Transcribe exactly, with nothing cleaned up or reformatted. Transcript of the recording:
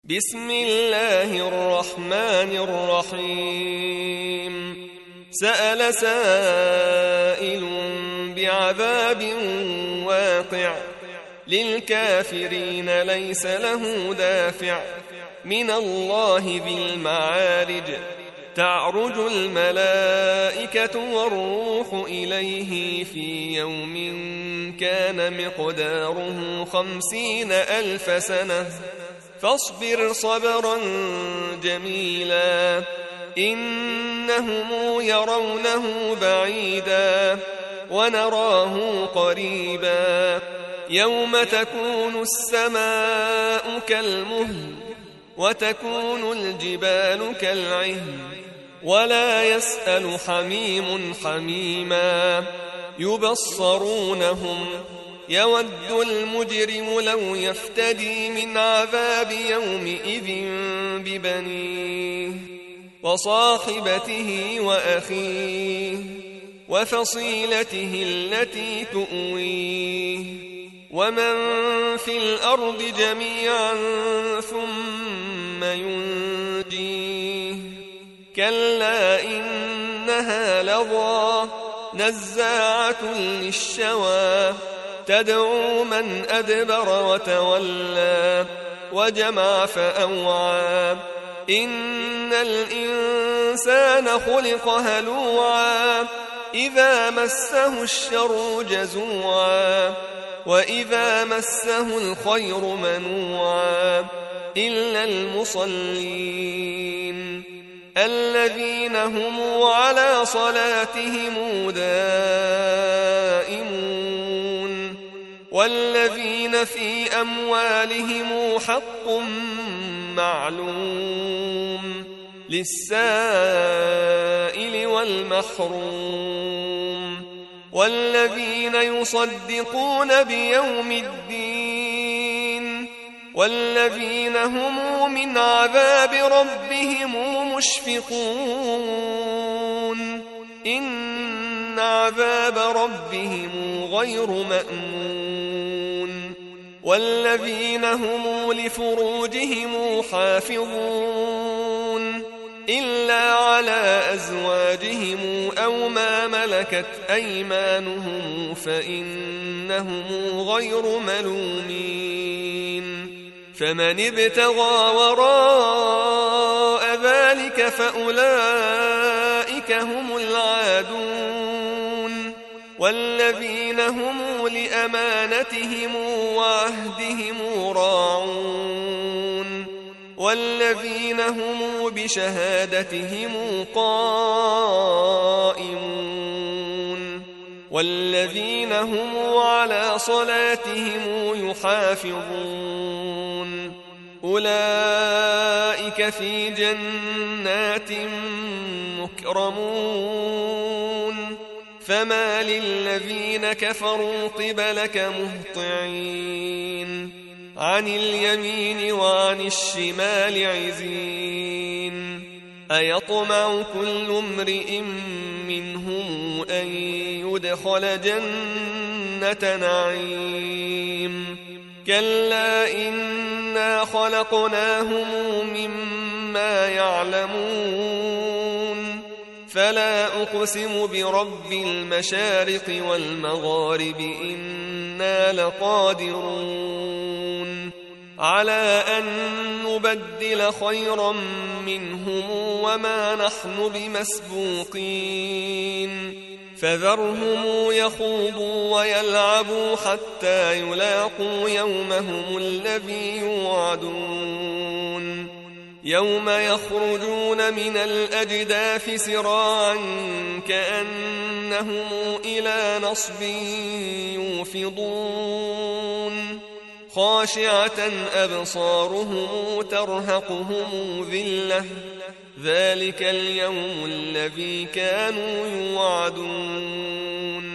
بسم الله الرحمن الرحيم سأل سائل بعذاب واقع للكافرين ليس له دافع من الله ذي المعارج تعرج الملائكة والروح إليه في يوم كان مقداره خمسين ألف سنة فاصبر صبرا جميلا إنهم يرونه بعيدا ونراه قريبا يوم تكون السماء كالمهل وتكون الجبال كالعهن ولا يسأل حميم حميما يبصرونهم يود المجرم لو يفتدي من عذاب يومئذ ببنيه وصاحبته وأخيه وفصيلته التي تؤويه ومن في الأرض جميعا ثم ينجيه كلا إنها لظى نزاعة للشوى تدعو من أدبر وتولى وجمع فأوعى إن الإنسان خلق هلوعا إذا مسه الشر جزوعا وإذا مسه الخير منوعا إلا المصلين الذين هم على صلاتهم دائمون والذين في أموالهم حق معلوم للسائل والمحروم والذين يصدقون بيوم الدين والذين هم من عذاب ربهم مشفقون إن عذاب ربهم غير مأمون والذين هم لفروجهم حافظون إلا على أزواجهم أو ما ملكت أيمانهم فإنهم غير ملومين فمن ابتغى وراء ذلك فأولئك هم العادون والذين هم لأمانتهم وعهدهم راعون والذين هم بشهادتهم قائمون والذين هم على صلاتهم يحافظون أولئك في جنات مكرمون فما للذين كفروا قبلك مهطعين عن اليمين وعن الشمال عزين أيطمع كل امرئ منهم أن يدخل جنة نعيم كلا إنا خلقناهم مما يعلمون فلا أقسم برب المشارق والمغارب إنا لقادرون على أن نبدل خيرا منهم وما نحن بمسبوقين فذرهم يخوضوا ويلعبوا حتى يلاقوا يومهم الذي يوعدون يوم يخرجون من الأجداث سراعا كأنهم إلى نصب يوفضون خاشعة أبصارهم ترهقهم ذلة ذلك اليوم الذي كانوا يوعدون